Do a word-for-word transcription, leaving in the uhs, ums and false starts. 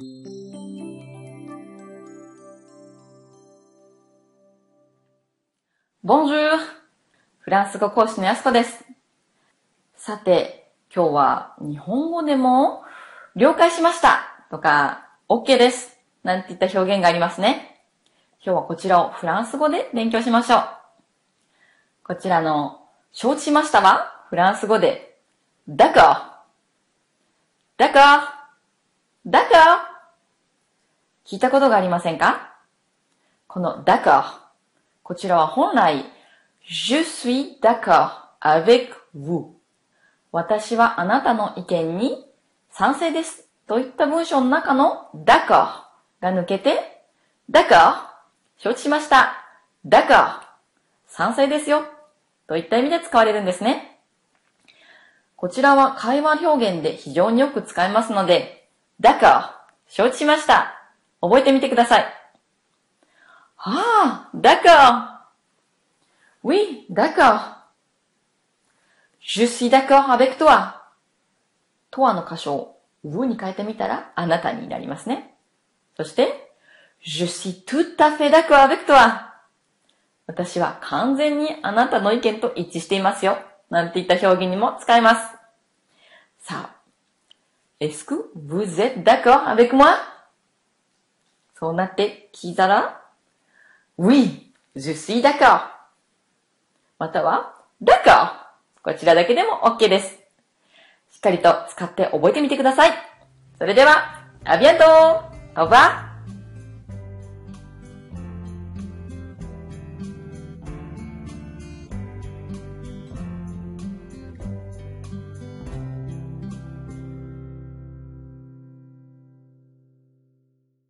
Bonjour! フランス語講師のやすこです。さて、今日は日本語でも了解しましたとか OK ですなんていった表現がありますね。今日はこちらをフランス語で勉強しましょう。こちらの承知しましたはフランス語で D'accord、D'accord、D'accord 聞いたことがありませんか？この D'accord、こちらは本来Je suis d'accord avec vous。私はあなたの意見に賛成ですといった文章の中の d'accord が抜けて d'accord 承知しました d'accord 賛成ですよといった意味で使われるんですね。こちらは会話表現で非常によく使いますので d'accord 承知しました覚えてみてください。ああ、d'accord。Oui, d'accord. Je suis d'accord avec toi. とはの箇所を vous に変えてみたらあなたになりますね。そして、Je suis tout à fait d'accord avec toi. 私は完全にあなたの意見と一致していますよ。なんていった表現にも使えます。さあ、Est-ce que vous êtes d'accord avec moi? そうなって聞いたら、Oui, je suis d'accord. または、d'accord。こちらだけでも OK です。しっかりと使って覚えてみてください。それでは、à bientôt! Au revoir!